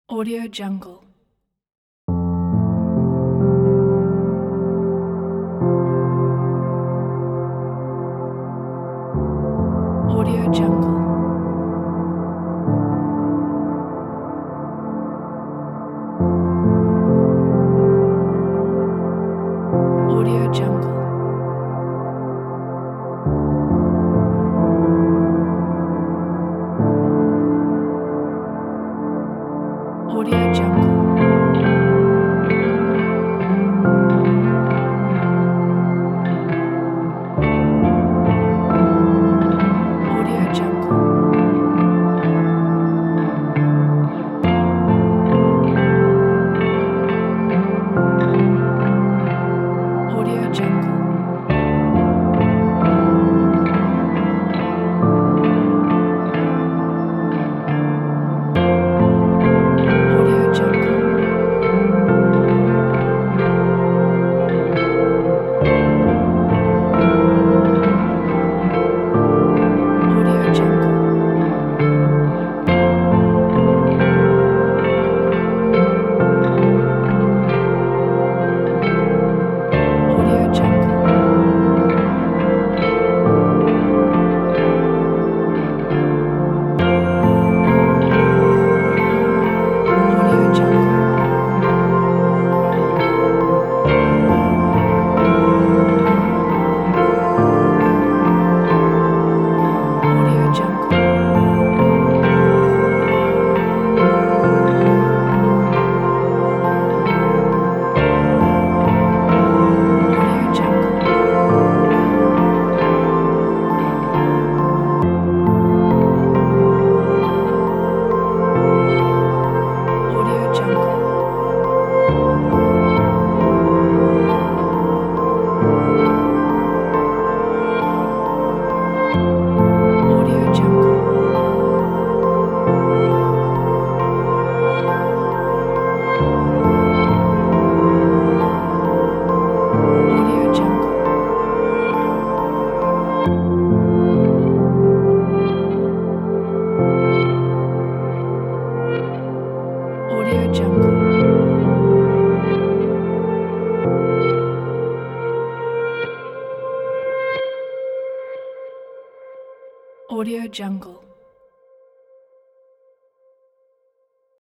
Audio Jungle. Audio Jungle. Audio Jungle. Audio Jungle. Audio Jungle. Audio Jungle. Audio Jungle. Audio Jungle. Audio Jungle. Audio Jungle. Audio Jungle. Audio Jungle. Audio Jungle. Audio Jungle. Audio Jungle. Audio Jungle. Audio Jungle.